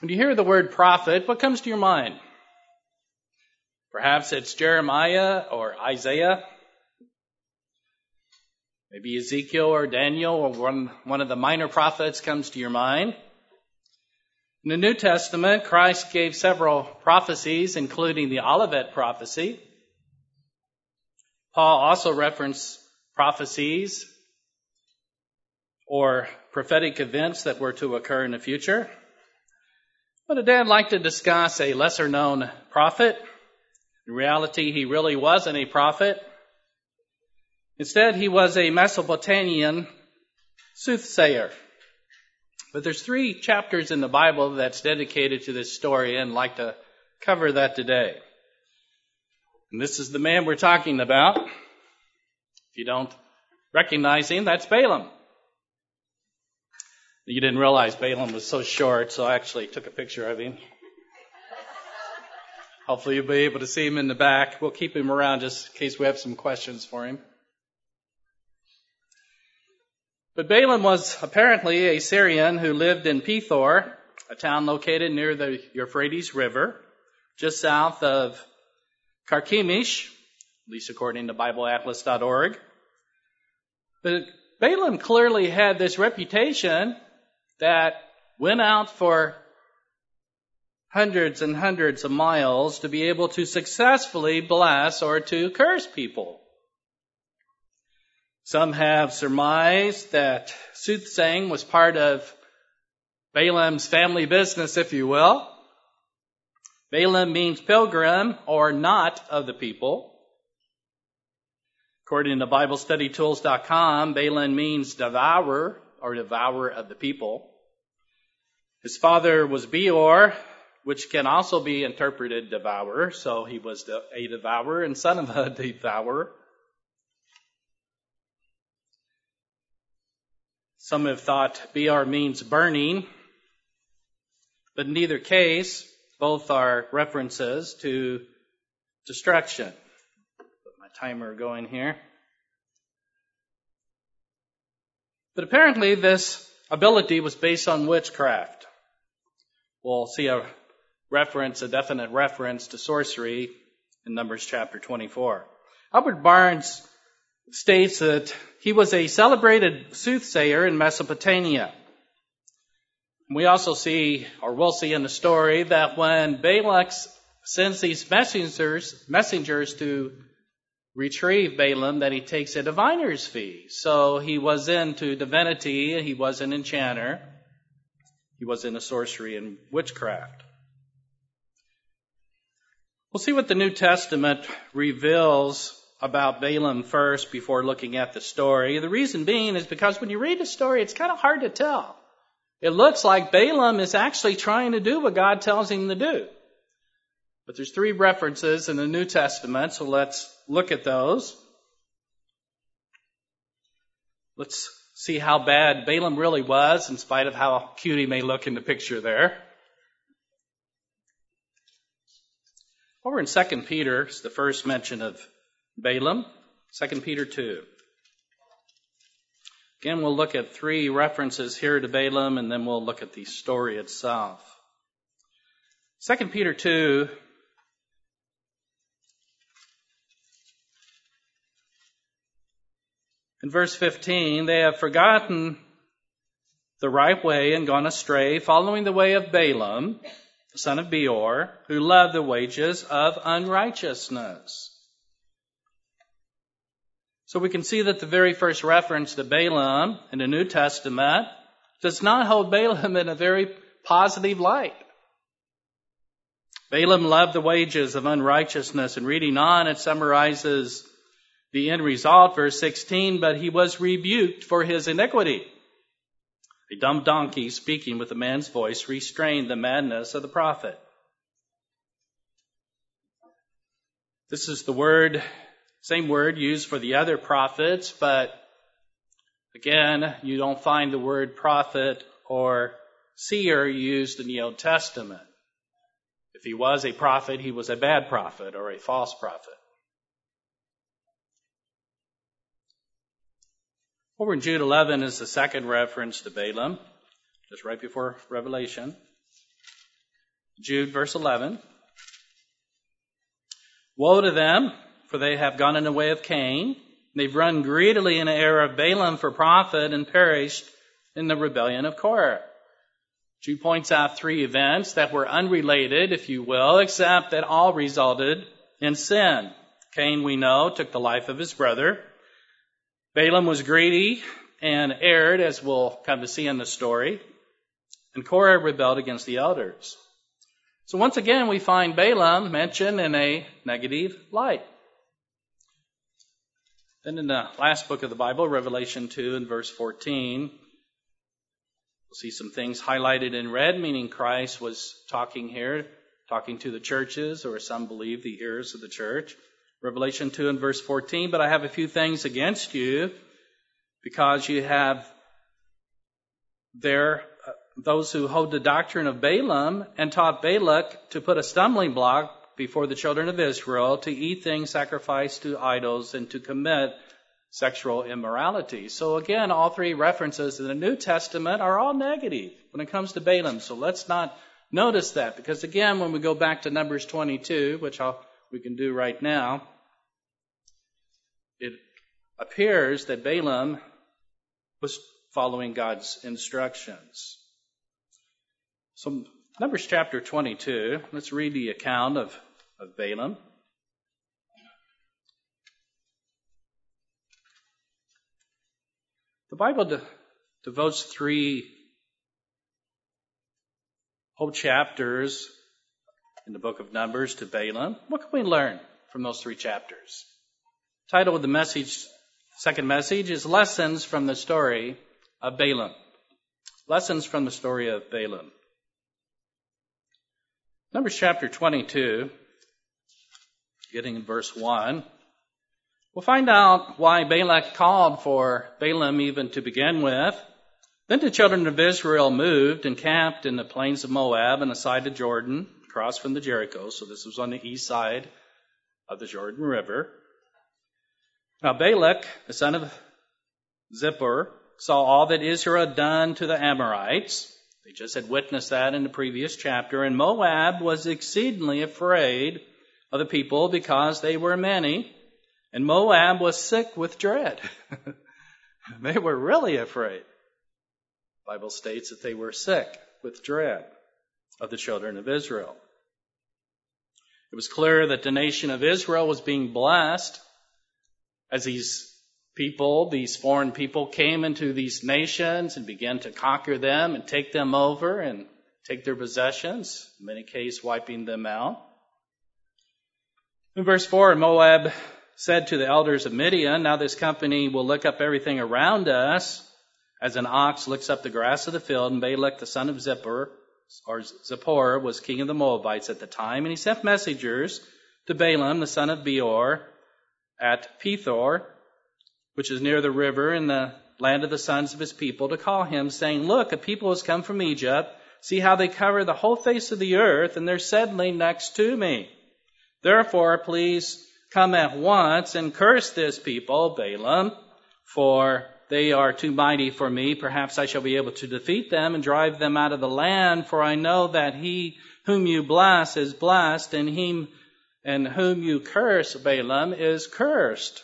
When you hear the word prophet, what comes to your mind? Perhaps it's Jeremiah or Isaiah, maybe Ezekiel or Daniel or one of the minor prophets comes to your mind. In the New Testament, Christ gave several prophecies, including the Olivet prophecy. Paul also referenced prophecies or prophetic events that were to occur in the future. But today I'd like to discuss a lesser-known prophet. In reality, he really wasn't a prophet. Instead, he was a Mesopotamian soothsayer. But there's 3 chapters in the Bible that's dedicated to this story, and I'd like to cover that today. And this is the man we're talking about. If you don't recognize him, that's Balaam. You didn't realize Balaam was so short, so I actually took a picture of him. Hopefully you'll be able to see him in the back. We'll keep him around just in case we have some questions for him. But Balaam was apparently a Syrian who lived in Pethor, a town located near the Euphrates River, just south of Carchemish, at least according to BibleAtlas.org. But Balaam clearly had this reputation that went out for hundreds and hundreds of miles to be able to successfully bless or to curse people. Some have surmised that soothsaying was part of Balaam's family business, if you will. Balaam means pilgrim or not of the people. According to BibleStudyTools.com, Balaam means devourer or devourer of the people. His father was Beor, which can also be interpreted devourer, so he was a devourer and son of a devourer. Some have thought Beor means burning, but in either case, both are references to destruction. Put my timer going here. But apparently this ability was based on witchcraft. We'll see a definite reference to sorcery in Numbers chapter 24. Albert Barnes states that he was a celebrated soothsayer in Mesopotamia. We also see, or we'll see in the story, that when Balak sends these messengers to retrieve Balaam, that he takes a diviner's fee. So he was into divinity, he was an enchanter, he was into sorcery and witchcraft. We'll see what the New Testament reveals about Balaam first before looking at the story. The reason being is because when you read the story, it's kind of hard to tell. It looks like Balaam is actually trying to do what God tells him to do. But there's 3 references in the New Testament, so let's look at those. Let's see how bad Balaam really was, in spite of how cute he may look in the picture there. Over in 2 Peter, it's the first mention of Balaam, 2 Peter 2. Again, we'll look at 3 references here to Balaam, and then we'll look at the story itself. 2 Peter 2, in verse 15, they have forgotten the right way and gone astray, following the way of Balaam, the son of Beor, who loved the wages of unrighteousness. So we can see that the very first reference to Balaam in the New Testament does not hold Balaam in a very positive light. Balaam loved the wages of unrighteousness, and reading on, it summarizes the end result, verse 16, but he was rebuked for his iniquity. A dumb donkey speaking with a man's voice restrained the madness of the prophet. This is the same word used for the other prophets, but again, you don't find the word prophet or seer used in the Old Testament. If he was a prophet, he was a bad prophet or a false prophet. Over in Jude 11 is the second reference to Balaam, just right before Revelation. Jude, verse 11. Woe to them, for they have gone in the way of Cain. They've run greedily in the error of Balaam for profit and perished in the rebellion of Korah. Jude points out three events that were unrelated, if you will, except that all resulted in sin. Cain, we know, took the life of his brother. Balaam was greedy and erred, as we'll come to see in the story. And Korah rebelled against the elders. So once again, we find Balaam mentioned in a negative light. Then in the last book of the Bible, Revelation 2 and verse 14, we'll see some things highlighted in red, meaning Christ was talking here, talking to the churches, or some believe the ears of the church. Revelation 2 and verse 14, but I have a few things against you, because you have there those who hold the doctrine of Balaam and taught Balak to put a stumbling block before the children of Israel to eat things sacrificed to idols and to commit sexual immorality. So again, all three references in the New Testament are all negative when it comes to Balaam. So let's not notice that, because again, when we go back to Numbers 22, which we can do right now, it appears that Balaam was following God's instructions. So Numbers chapter 22, let's read the account of Balaam. The Bible devotes 3 whole chapters in the book of Numbers to Balaam. What can we learn from those 3 chapters? The title of the message, second message, is Lessons from the Story of Balaam. Lessons from the story of Balaam. Numbers chapter 22, getting in verse 1, we'll find out why Balak called for Balaam even to begin with. Then the children of Israel moved and camped in the plains of Moab on the side of Jordan, across from the Jericho. So this was on the east side of the Jordan River. Now Balak, the son of Zippor, saw all that Israel had done to the Amorites. They just had witnessed that in the previous chapter. And Moab was exceedingly afraid of the people because they were many. And Moab was sick with dread. They were really afraid. The Bible states that they were sick with dread of the children of Israel. It was clear that the nation of Israel was being blessed as these people, these foreign people, came into these nations and began to conquer them and take them over and take their possessions, in many cases wiping them out. In verse 4, Moab said to the elders of Midian, now this company will lick up everything around us, as an ox licks up the grass of the field. And Balak, the son of Zippor, was king of the Moabites at the time, and he sent messengers to Balaam, the son of Beor, at Pethor, which is near the river in the land of the sons of his people, to call him, saying, look, a people has come from Egypt. See how they cover the whole face of the earth, and they're settling next to me. Therefore, please come at once and curse this people, Balaam, for they are too mighty for me. Perhaps I shall be able to defeat them and drive them out of the land, for I know that he whom you bless is blessed, and whom you curse, Balaam, is cursed.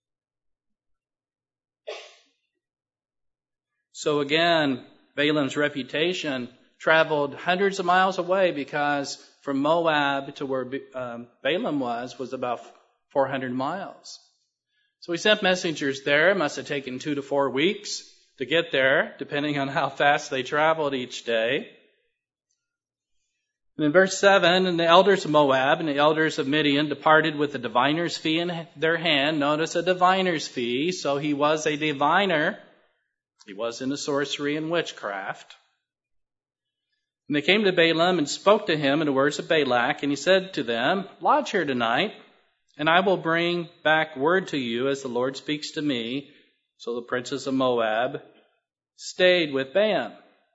So again, Balaam's reputation traveled hundreds of miles away, because from Moab to where Balaam was about 400 miles. So he sent messengers there. It must have taken 2 to 4 weeks to get there, depending on how fast they traveled each day. And in verse 7, and the elders of Moab and the elders of Midian departed with a diviner's fee in their hand. Notice a diviner's fee. So he was a diviner. He was into sorcery and witchcraft. And they came to Balaam and spoke to him in the words of Balak. And he said to them, lodge here tonight, and I will bring back word to you as the Lord speaks to me. So the princes of Moab stayed with Balaam.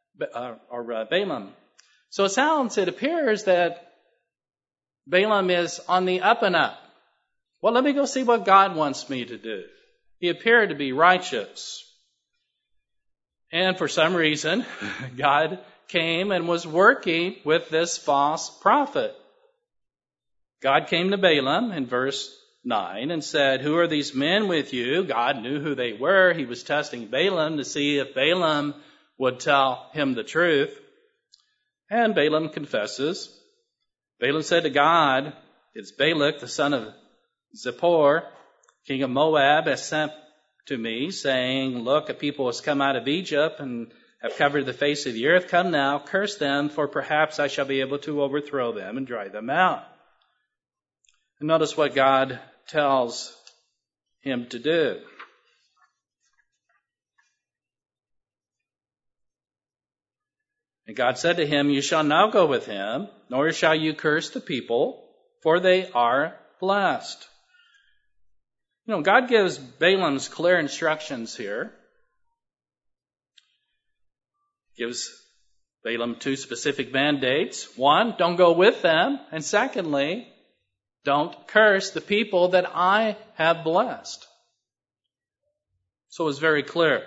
So it appears that Balaam is on the up and up. Well, let me go see what God wants me to do. He appeared to be righteous. And for some reason, God came and was working with this false prophet. God came to Balaam in verse 9 and said, "Who are these men with you?" God knew who they were. He was testing Balaam to see if Balaam would tell him the truth. And Balaam confesses. Balaam said to God, "It's Balak, the son of Zippor, king of Moab, has sent to me, saying, 'Look, a people has come out of Egypt and have covered the face of the earth. Come now, curse them, for perhaps I shall be able to overthrow them and drive them out.'" And notice what God tells him to do. And God said to him, "You shall not go with him, nor shall you curse the people, for they are blessed." God gives Balaam's clear instructions here. Gives Balaam two specific mandates. One, don't go with them. And secondly, don't curse the people that I have blessed. So it's very clear.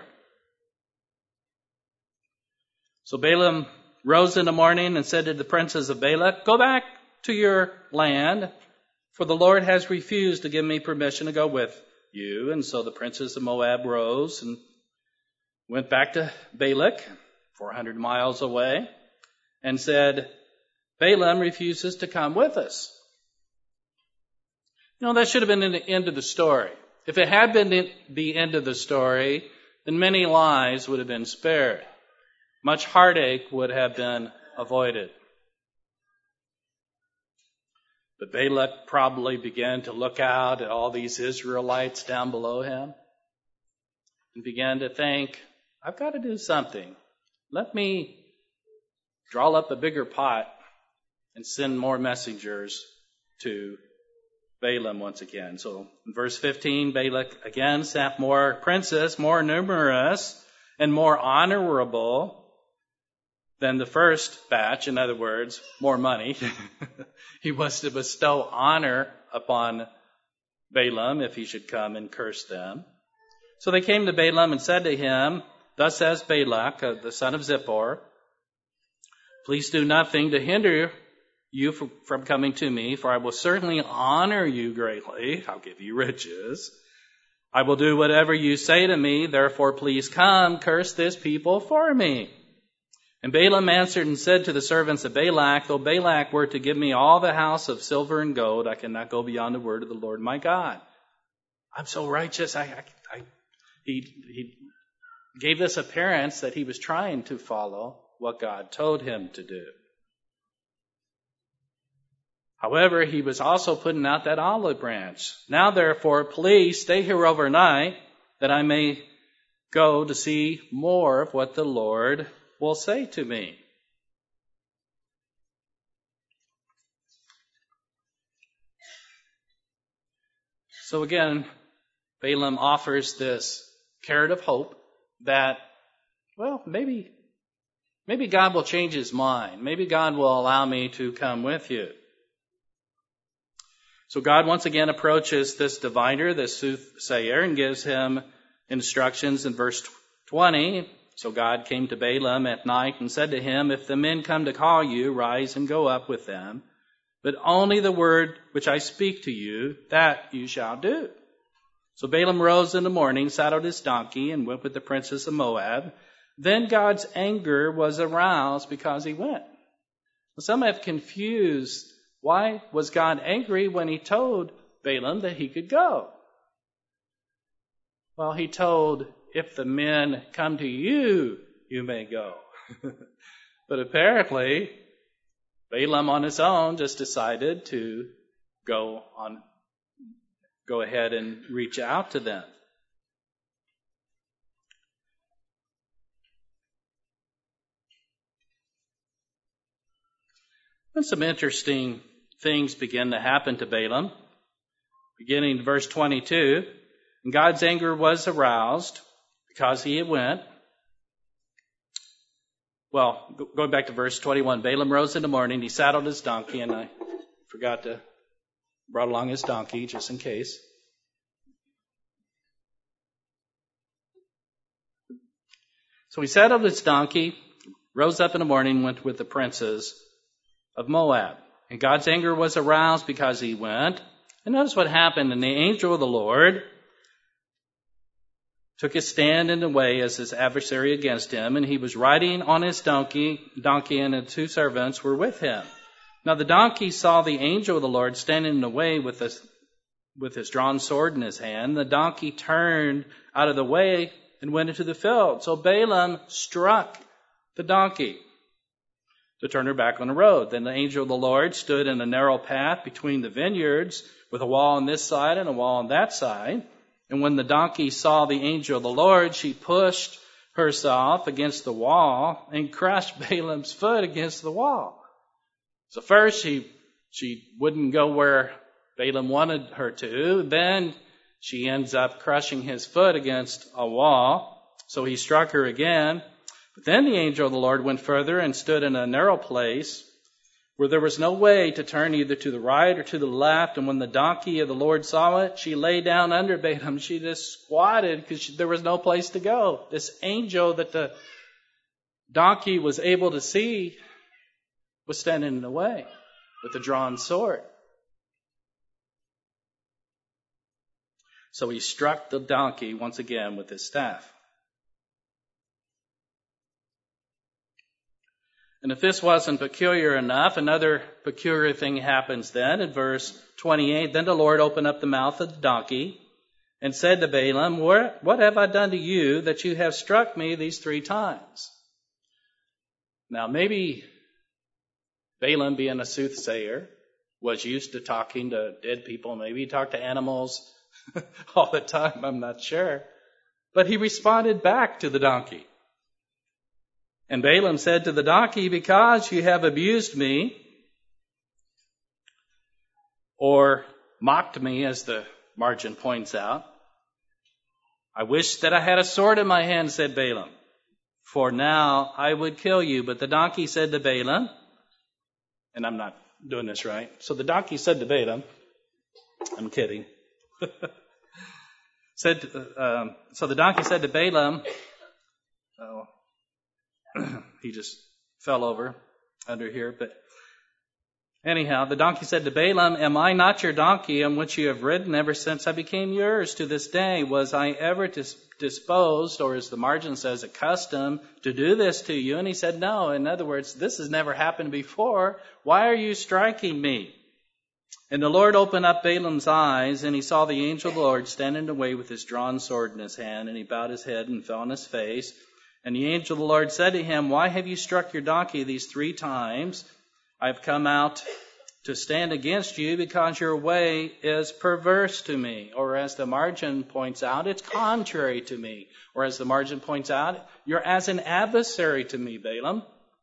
So Balaam rose in the morning and said to the princes of Balak, "Go back to your land, for the Lord has refused to give me permission to go with you." And so the princes of Moab rose and went back to Balak, 400 miles away, and said, "Balaam refuses to come with us." That should have been the end of the story. If it had been the end of the story, then many lives would have been spared. Much heartache would have been avoided. But Balak probably began to look out at all these Israelites down below him and began to think, I've got to do something. Let me draw up a bigger pot and send more messengers to Balaam once again. So in verse 15, Balak again sent more princes, more numerous and more honorable than the first batch. In other words, more money. He was to bestow honor upon Balaam if he should come and curse them. So they came to Balaam and said to him, "Thus says Balak, the son of Zippor, please do nothing to hinder you from coming to me, for I will certainly honor you greatly. I'll give you riches. I will do whatever you say to me. Therefore, please come, curse this people for me." And Balaam answered and said to the servants of Balak, "Though Balak were to give me all the house of silver and gold, I cannot go beyond the word of the Lord my God. I'm so righteous." He gave this appearance that he was trying to follow what God told him to do. However, he was also putting out that olive branch. "Now, therefore, please stay here overnight, that I may go to see more of what the Lord will say to me." So again, Balaam offers this carrot of hope that, maybe God will change his mind. Maybe God will allow me to come with you. So God once again approaches this diviner, this soothsayer, and gives him instructions in verse 20. So God came to Balaam at night and said to him, "If the men come to call you, rise and go up with them. But only the word which I speak to you, that you shall do." So Balaam rose in the morning, saddled his donkey, and went with the princes of Moab. Then God's anger was aroused because he went. Some have confused, why was God angry when he told Balaam that he could go? Well, he told, "If the men come to you, you may go." But apparently, Balaam on his own just decided to go ahead and reach out to them. And some interesting things begin to happen to Balaam. Beginning in verse 22, and God's anger was aroused because he went. Well, going back to verse 21, Balaam rose in the morning, he saddled his donkey, and I forgot to brought along his donkey just in case. So he saddled his donkey, rose up in the morning and went with the princes of Moab. And God's anger was aroused because he went. And notice what happened. And the angel of the Lord took his stand in the way as his adversary against him, and he was riding on his donkey, and the 2 servants were with him. Now the donkey saw the angel of the Lord standing in the way with his drawn sword in his hand. The donkey turned out of the way and went into the field. So Balaam struck the donkey to turn her back on the road. Then the angel of the Lord stood in a narrow path between the vineyards, with a wall on this side and a wall on that side. And when the donkey saw the angel of the Lord, she pushed herself against the wall and crushed Balaam's foot against the wall. So first she wouldn't go where Balaam wanted her to. Then she ends up crushing his foot against a wall. So he struck her again. But then the angel of the Lord went further and stood in a narrow place where there was no way to turn either to the right or to the left. And when the donkey of the Lord saw it, she lay down under Balaam. She just squatted because there was no place to go. This angel that the donkey was able to see was standing in the way with a drawn sword. So he struck the donkey once again with his staff. And if this wasn't peculiar enough, another peculiar thing happens then in verse 28. Then the Lord opened up the mouth of the donkey and said to Balaam, what have I done to you that you have struck me these 3 times? Now maybe Balaam, being a soothsayer, was used to talking to dead people. Maybe he talked to animals all the time. I'm not sure. But he responded back to the donkey. And Balaam said to the donkey, because you have abused me, or mocked me, as the margin points out, I wish that I had a sword in my hand, said Balaam, for now I would kill you. But the donkey said to Balaam, and I'm not doing this right. So the donkey said to Balaam, I'm kidding. So the donkey said to Balaam, he just fell over under here. But anyhow, the donkey said to Balaam, am I not your donkey on which you have ridden ever since I became yours to this day? Was I ever disposed, or as the margin says, accustomed to do this to you? And he said, no. In other words, this has never happened before. Why are you striking me? And the Lord opened up Balaam's eyes, and he saw the angel of the Lord standing in the way with his drawn sword in his hand, and he bowed his head and fell on his face. And the angel of the Lord said to him, why have you struck your donkey these 3 times? I have come out to stand against you because your way is perverse to me. Or as the margin points out, it's contrary to me. Or as the margin points out, you're as an adversary to me, Balaam.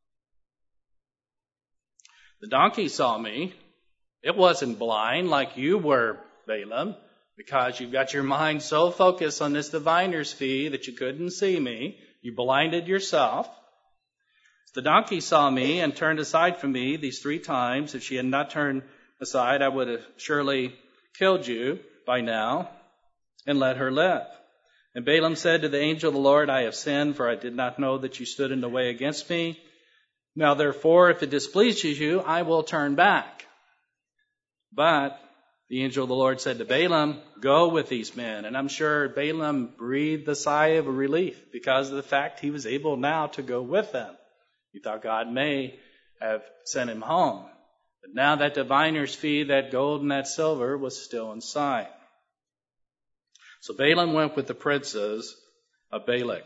The donkey saw me. It wasn't blind like you were, Balaam, because you've got your mind so focused on this diviner's fee that you couldn't see me. You blinded yourself. The donkey saw me and turned aside from me these 3 times. If she had not turned aside, I would have surely killed you by now and let her live. And Balaam said to the angel of the Lord, I have sinned, for I did not know that you stood in the way against me. Now therefore, if it displeases you, I will turn back. But the angel of the Lord said to Balaam, go with these men. And I'm sure Balaam breathed a sigh of relief because of the fact he was able now to go with them. He thought God may have sent him home. But now that diviner's fee, that gold and that silver, was still in sight. So Balaam went with the princes of Balak.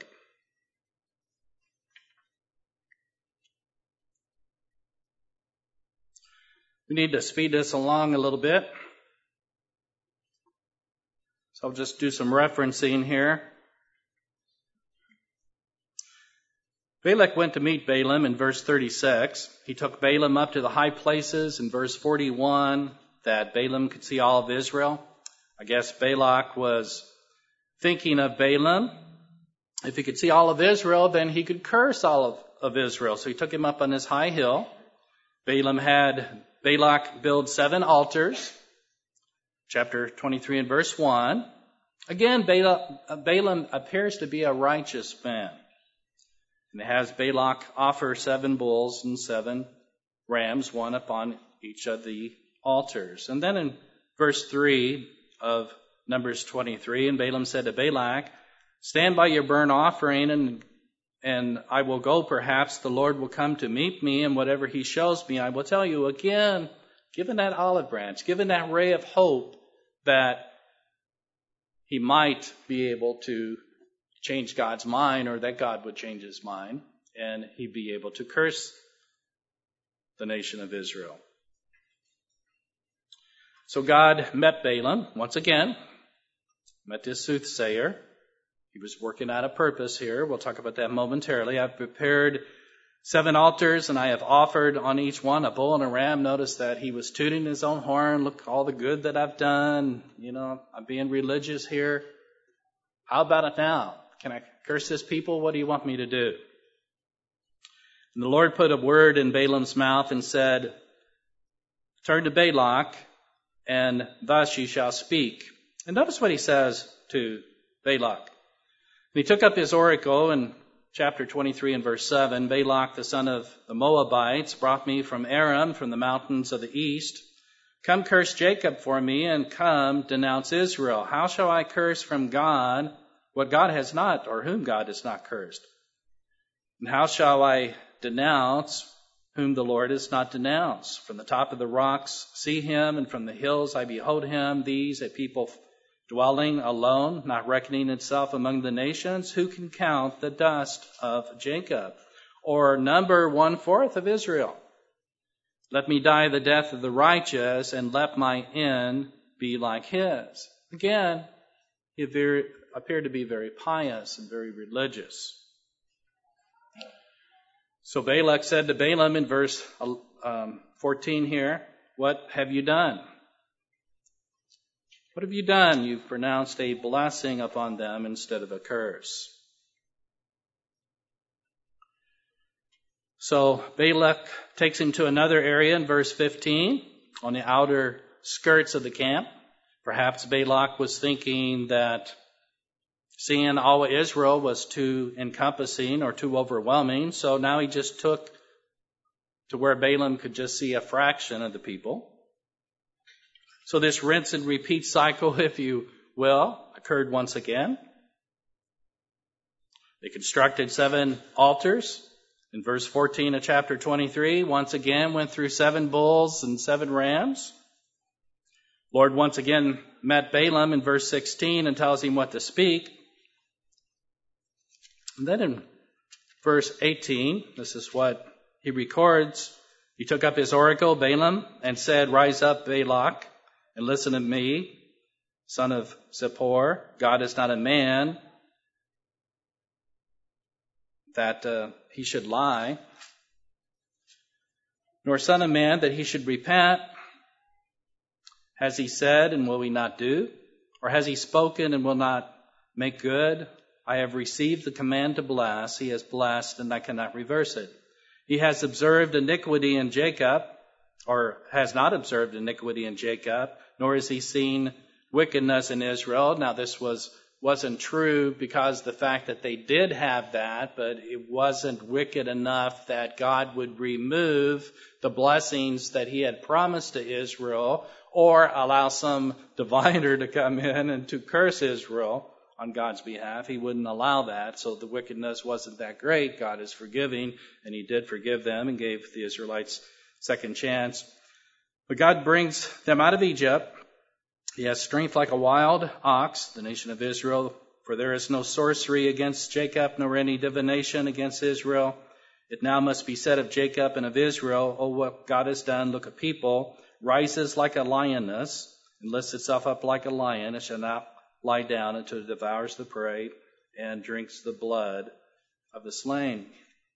We need to speed this along a little bit. So I'll just do some referencing here. Balak went to meet Balaam in verse 36. He took Balaam up to the high places in verse 41 that Balaam could see all of Israel. I guess Balak was thinking of Balaam. If he could see all of Israel, then he could curse all of Israel. So he took him up on this high hill. Balaam had Balak build 7 altars. Chapter 23 and verse 1. Again, Balaam appears to be a righteous man. And it has Balak offer 7 bulls and 7 rams, one upon each of the altars. And then in verse 3 of Numbers 23, and Balaam said to Balak, stand by your burnt offering, and I will go. Perhaps the Lord will come to meet me, and whatever he shows me, I will tell you. Again, given that olive branch, given that ray of hope that he might be able to change God's mind, or that God would change his mind, and he'd be able to curse the nation of Israel. So God met Balaam once again, met this soothsayer. He was working out a purpose here. We'll talk about that momentarily. I've prepared 7 altars, and I have offered on each one a bull and a ram. Notice that he was tooting his own horn. Look, all the good that I've done. I'm being religious here. How about it now? Can I curse this people? What do you want me to do? And the Lord put a word in Balaam's mouth and said, turn to Balak, and thus you shall speak. And notice what he says to Balak. And he took up his oracle in chapter 23 and verse 7. Balak, the son of the Moabites, brought me from Aram, from the mountains of the east. Come curse Jacob for me, and come denounce Israel. How shall I curse from God what God has not, or whom God has not cursed? And how shall I denounce whom the Lord has not denounced? From the top of the rocks see him, and from the hills I behold him. These a people dwelling alone, not reckoning itself among the nations. Who can count the dust of Jacob, or number 1/4 of Israel? Let me die the death of the righteous, and let my end be like his. Again, he appeared to be very pious and very religious. So Balak said to Balaam in verse 14 here, what have you done? What have you done? You've pronounced a blessing upon them instead of a curse. So Balak takes him to another area in verse 15 on the outer skirts of the camp. Perhaps Balak was thinking that seeing all of Israel was too encompassing or too overwhelming. So now he just took to where Balaam could just see a fraction of the people. So this rinse and repeat cycle, if you will, occurred once again. They constructed 7 altars. In verse 14 of chapter 23, once again went through 7 bulls and 7 rams. Lord once again met Balaam in verse 16 and tells him what to speak. And then in verse 18, this is what he records. He took up his oracle, Balaam, and said, rise up, Balak, and listen to me, son of Zippor. God is not a man that he should lie, nor son of man that he should repent. Has he said, and will he not do? Or has he spoken and will not make good? I have received the command to bless. He has blessed, and I cannot reverse it. He has observed iniquity in Jacob, or has not observed iniquity in Jacob, nor has he seen wickedness in Israel. Now this wasn't true because the fact that they did have that, but it wasn't wicked enough that God would remove the blessings that he had promised to Israel, or allow some diviner to come in and to curse Israel on God's behalf. He wouldn't allow that, so the wickedness wasn't that great. God is forgiving, and he did forgive them and gave the Israelites second chance. But God brings them out of Egypt. He has strength like a wild ox, the nation of Israel, for there is no sorcery against Jacob, nor any divination against Israel. It now must be said of Jacob and of Israel, oh, what God has done. Look, a people rises like a lioness and lifts itself up like a lion. It shall not lie down until it devours the prey and drinks the blood of the slain.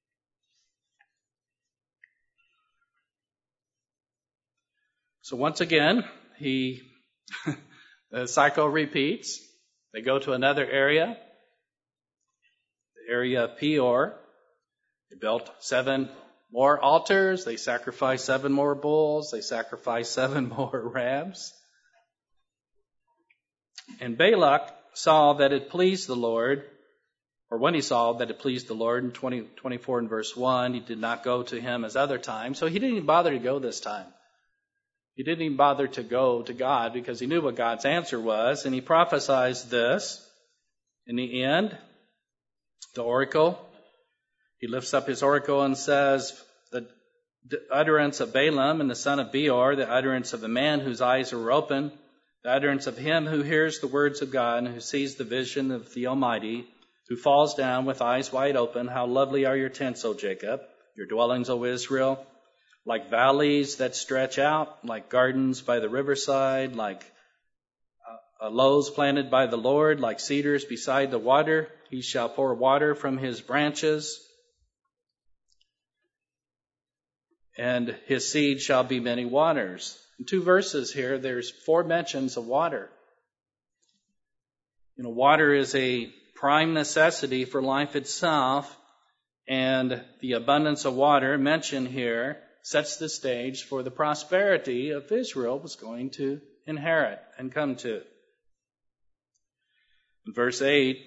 So once again, the cycle repeats. They go to another area, the area of Peor. They built 7 more altars. They sacrificed 7 more bulls. They sacrificed 7 more rams. And Balak saw that it pleased the Lord or when he saw that it pleased the Lord, in 24 and verse 1, he did not go to him as other times. So he didn't even bother to go this time. He didn't even bother to go to God because he knew what God's answer was, and he prophesied this. In the end, the oracle, he lifts up his oracle and says, the utterance of Balaam and the son of Beor, the utterance of a man whose eyes are open, the utterance of him who hears the words of God and who sees the vision of the Almighty, who falls down with eyes wide open. How lovely are your tents, O Jacob, your dwellings, O Israel, like valleys that stretch out, like gardens by the riverside, like lows planted by the Lord, like cedars beside the water. He shall pour water from his branches, and his seed shall be many waters. In 2 verses here, there's 4 mentions of water. Water is a prime necessity for life itself, and the abundance of water mentioned here sets the stage for the prosperity of Israel was going to inherit and come to. In verse 8,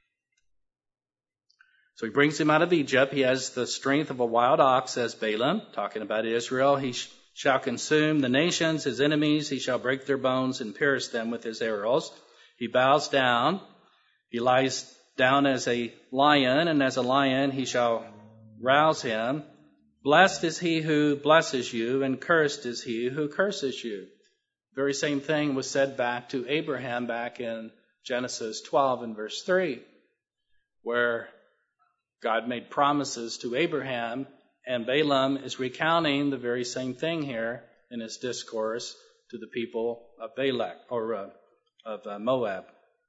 so he brings him out of Egypt. He has the strength of a wild ox, says Balaam, talking about Israel. He shall consume the nations, his enemies. He shall break their bones and pierce them with his arrows. He bows down. He lies down as a lion, and as a lion he shall rouse him. Blessed is he who blesses you, and cursed is he who curses you. The very same thing was said back to Abraham back in Genesis 12 and verse 3, where God made promises to Abraham, and Balaam is recounting the very same thing here in his discourse to the people of Balak, or of Moab.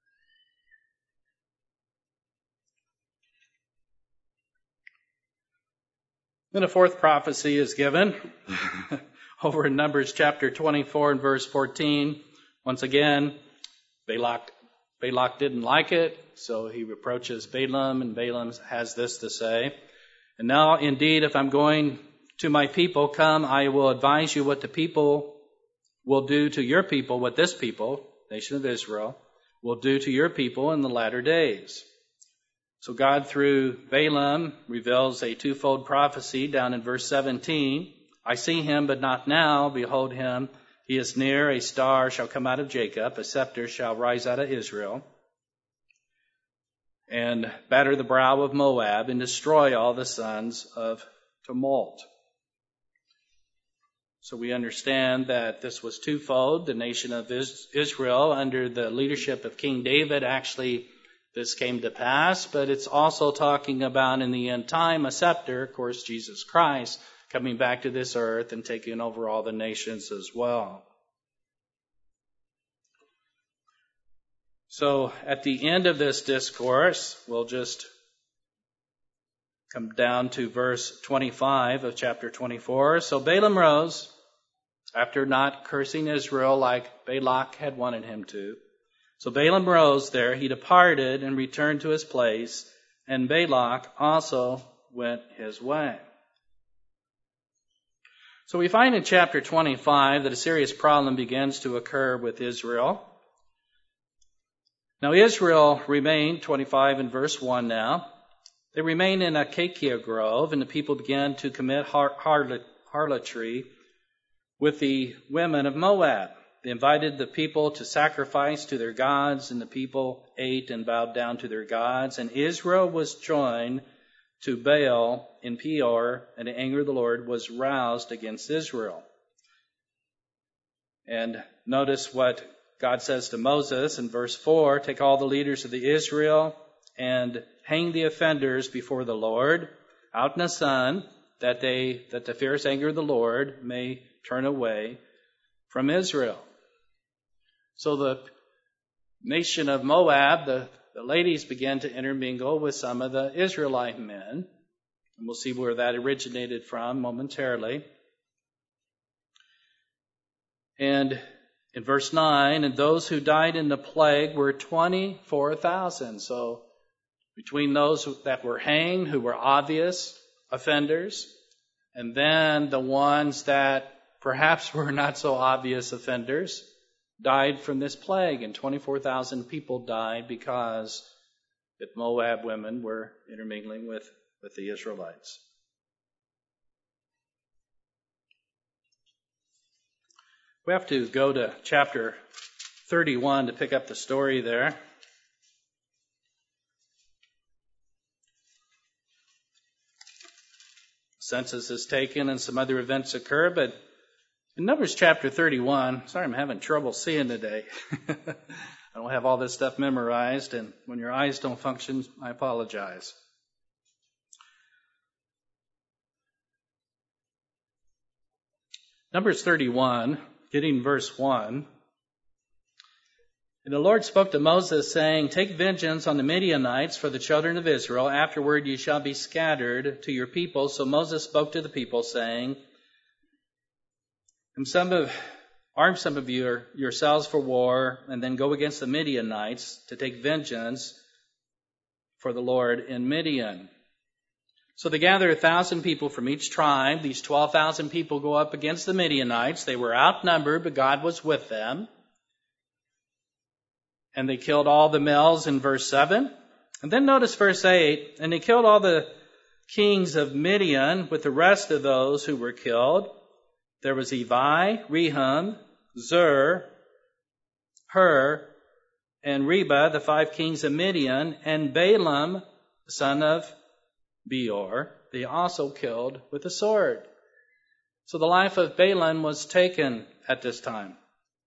Then a 4th prophecy is given over in Numbers chapter 24 and verse 14. Once again, Balak didn't like it, so he reproaches Balaam, and Balaam has this to say. And now, indeed, if I'm going to my people, come, I will advise you what the people will do to your people, what this people, nation of Israel, will do to your people in the latter days. So God, through Balaam, reveals a 2-fold prophecy down in verse 17. I see him, but not now. Behold him. He is near. A star shall come out of Jacob. A scepter shall rise out of Israel, and batter the brow of Moab, and destroy all the sons of tumult. So we understand that this was twofold. The nation of Israel, under the leadership of King David, actually this came to pass, but it's also talking about in the end time a scepter, of course, Jesus Christ, coming back to this earth and taking over all the nations as well. So at the end of this discourse, we'll just come down to verse 25 of chapter 24. So Balaam rose, after not cursing Israel like Balak had wanted him to. So Balaam rose there, he departed and returned to his place, and Balak also went his way. So we find in chapter 25 that a serious problem begins to occur with Israel. Now Israel remained, 25 and verse 1 now, they remained in Acacia Grove, and the people began to commit harlotry with the women of Moab. They invited the people to sacrifice to their gods, and the people ate and bowed down to their gods. And Israel was joined to Baal in Peor, and the anger of the Lord was roused against Israel. And notice what God says to Moses in verse 4, take all the leaders of the Israel and hang the offenders before the Lord out in the sun, that the fierce anger of the Lord may turn away from Israel. So the nation of Moab, the ladies began to intermingle with some of the Israelite men. And we'll see where that originated from momentarily. And in verse 9, and those who died in the plague were 24,000. So between those that were hanged, who were obvious offenders, and then the ones that perhaps were not so obvious offenders, died from this plague, and 24,000 people died because that Moab women were intermingling with the Israelites. We have to go to chapter 31 to pick up the story there. Census is taken and some other events occur, but in Numbers chapter 31, sorry, I'm having trouble seeing today. I don't have all this stuff memorized, and when your eyes don't function, I apologize. Numbers 31, getting verse 1. And the Lord spoke to Moses, saying, Take vengeance on the Midianites for the children of Israel. Afterward ye shall be scattered to your people. So Moses spoke to the people, saying, Arm some of you yourselves for war, and then go against the Midianites to take vengeance for the Lord in Midian. So they gather 1,000 people from each tribe. These 12,000 people go up against the Midianites. They were outnumbered, but God was with them. And they killed all the males in verse 7. And then notice verse 8. And they killed all the kings of Midian with the rest of those who were killed. There was Evi, Rehum, Zur, Hur, and Reba, the 5 kings of Midian, and Balaam, the son of Beor, they also killed with the sword. So the life of Balaam was taken at this time.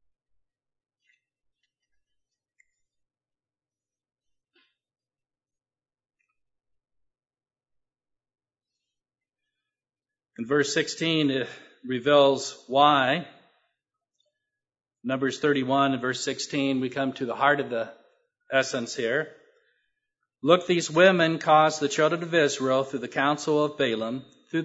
In verse 16, it reveals why. Numbers 31 and verse 16, we come to the heart of the essence here. Look, these women caused the children of Israel through the counsel of Balaam.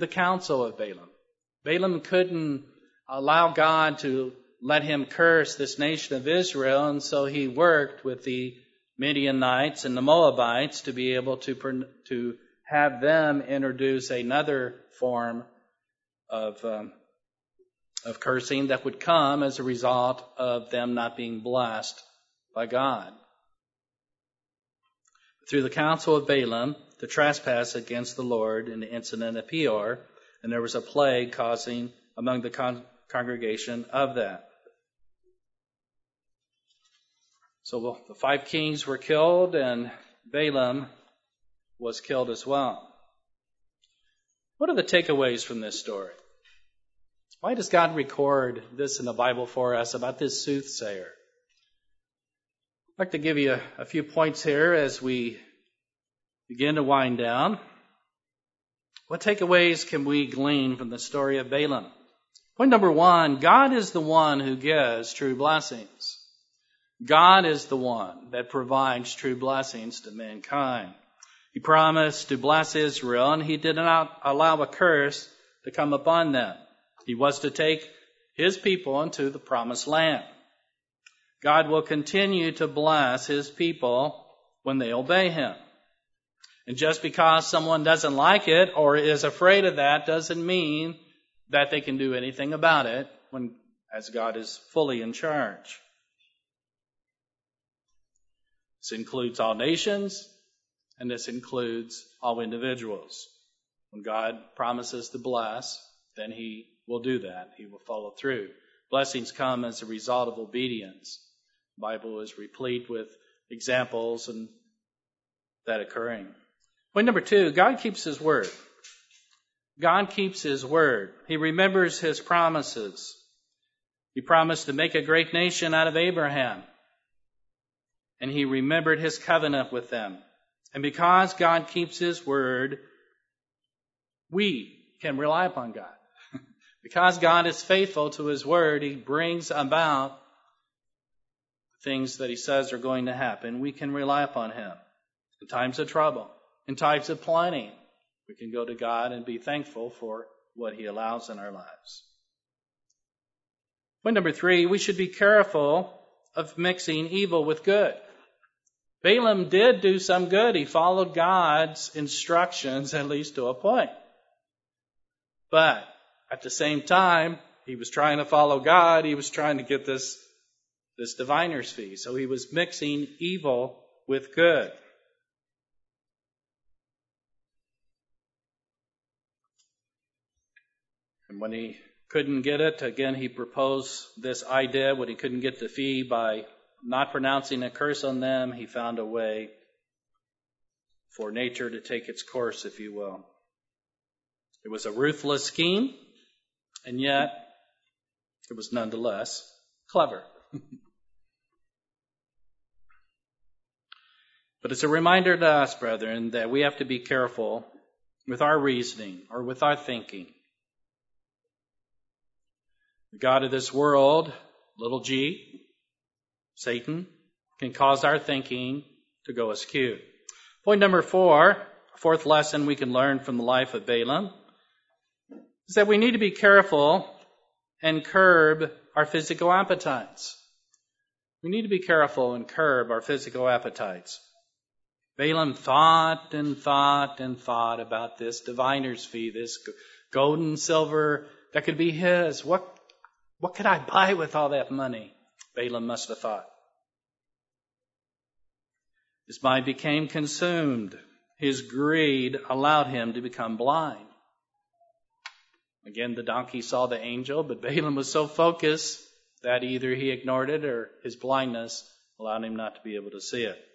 Balaam couldn't allow God to let him curse this nation of Israel, and so he worked with the Midianites and the Moabites to be able to have them introduce another form of cursing that would come as a result of them not being blessed by God. Through the counsel of Balaam, the trespass against the Lord in the incident of Peor, and there was a plague causing among the congregation of that. So the 5 kings were killed, and Balaam was killed as well. What are the takeaways from this story? Why does God record this in the Bible for us about this soothsayer? I'd like to give you a few points here as we begin to wind down. What takeaways can we glean from the story of Balaam? Point number 1, God is the one who gives true blessings. God is the one that provides true blessings to mankind. He promised to bless Israel, and he did not allow a curse to come upon them. He was to take his people into the promised land. God will continue to bless his people when they obey him. And just because someone doesn't like it or is afraid of that doesn't mean that they can do anything about it as God is fully in charge. This includes all nations, and this includes all individuals. When God promises to bless, then he will do that. He will follow through. Blessings come as a result of obedience. The Bible is replete with examples and that occurring. Point number 2, God keeps his word. God keeps his word. He remembers his promises. He promised to make a great nation out of Abraham. And he remembered his covenant with them. And because God keeps his word, we can rely upon God. Because God is faithful to his word, he brings about things that he says are going to happen. We can rely upon him. In times of trouble, in times of plenty, we can go to God and be thankful for what he allows in our lives. Point number 3, we should be careful of mixing evil with good. Balaam did do some good. He followed God's instructions, at least to a point. But at the same time, he was trying to follow God. He was trying to get this diviner's fee. So he was mixing evil with good. When he couldn't get it, again, he proposed this idea. When he couldn't get the fee by not pronouncing a curse on them, he found a way for nature to take its course, if you will. It was a ruthless scheme, and yet it was nonetheless clever. But it's a reminder to us, brethren, that we have to be careful with our reasoning or with our thinking. The god of this world, little g, Satan, can cause our thinking to go askew. Point number 4, fourth lesson we can learn from the life of Balaam, is that we need to be careful and curb our physical appetites. We need to be careful and curb our physical appetites. Balaam thought and thought and thought about this diviner's fee, this gold and silver that could be his. What could I buy with all that money? Balaam must have thought. His mind became consumed. His greed allowed him to become blind. Again, the donkey saw the angel, but Balaam was so focused that either he ignored it or his blindness allowed him not to be able to see it.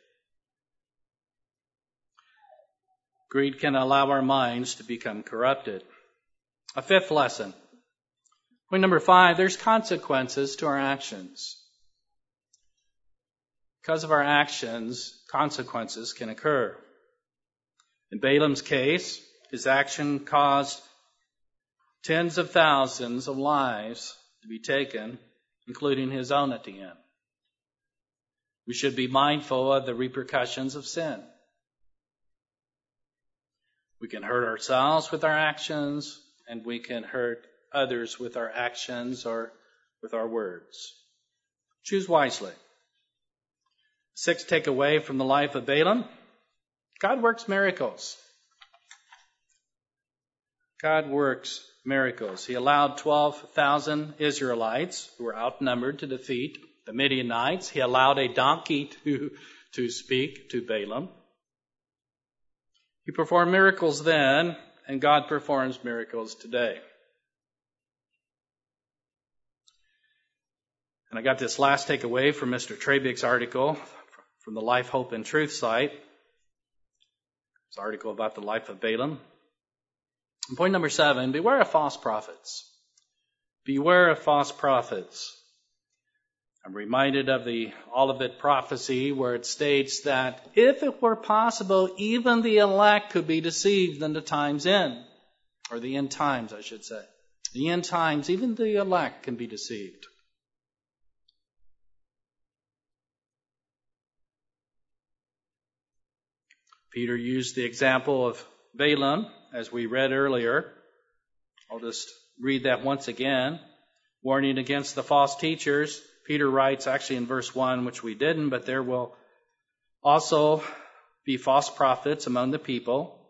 Greed can allow our minds to become corrupted. A fifth lesson. Point number 5, there's consequences to our actions. Because of our actions, consequences can occur. In Balaam's case, his action caused tens of thousands of lives to be taken, including his own at the end. We should be mindful of the repercussions of sin. We can hurt ourselves with our actions, and we can hurt others with our actions or with our words. Choose wisely. Sixth takeaway from the life of Balaam: God works miracles. God works miracles. He allowed 12,000 Israelites who were outnumbered to defeat the Midianites. He allowed a donkey to speak to Balaam. He performed miracles then, and God performs miracles today. And I got this last takeaway from Mr. Trebig's article from the Life, Hope, and Truth site. It's an article about the life of Balaam. And point number 7, beware of false prophets. Beware of false prophets. I'm reminded of the Olivet prophecy where it states that if it were possible, even the elect could be deceived in the time's end. Or the end times, I should say. The end times, even the elect can be deceived. Peter used the example of Balaam, as we read earlier. I'll just read that once again. Warning against the false teachers. Peter writes, actually in verse 1, which we didn't, but there will also be false prophets among the people.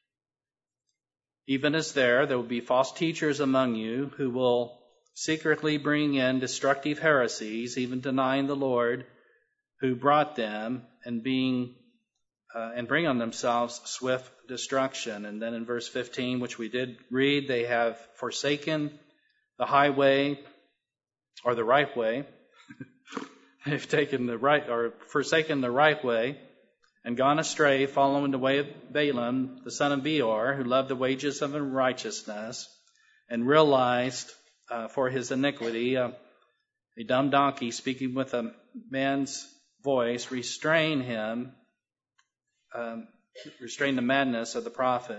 Even as there will be false teachers among you who will secretly bring in destructive heresies, even denying the Lord who brought them, and bring on themselves swift destruction. And then in verse 15, which we did read, they have forsaken the highway, or the right way. They've taken the right, or forsaken the right way, and gone astray, following the way of Balaam, the son of Beor, who loved the wages of unrighteousness, and realized for his iniquity a dumb donkey speaking with a man's voice restrain the madness of the prophet.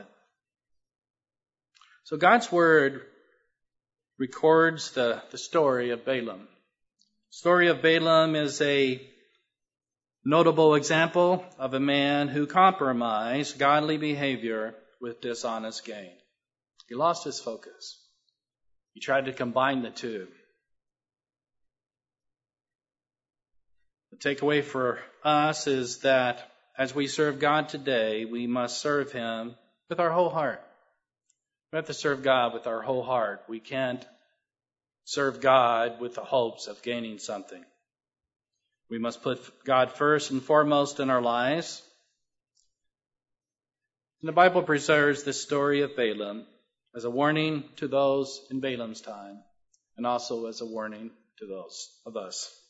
So God's word records the story of Balaam. The story of Balaam is a notable example of a man who compromised godly behavior with dishonest gain. He lost his focus. He tried to combine the two. The takeaway for us is that as we serve God today, we must serve Him with our whole heart. We have to serve God with our whole heart. We can't serve God with the hopes of gaining something. We must put God first and foremost in our lives. And the Bible preserves the story of Balaam as a warning to those in Balaam's time, and also as a warning to those of us.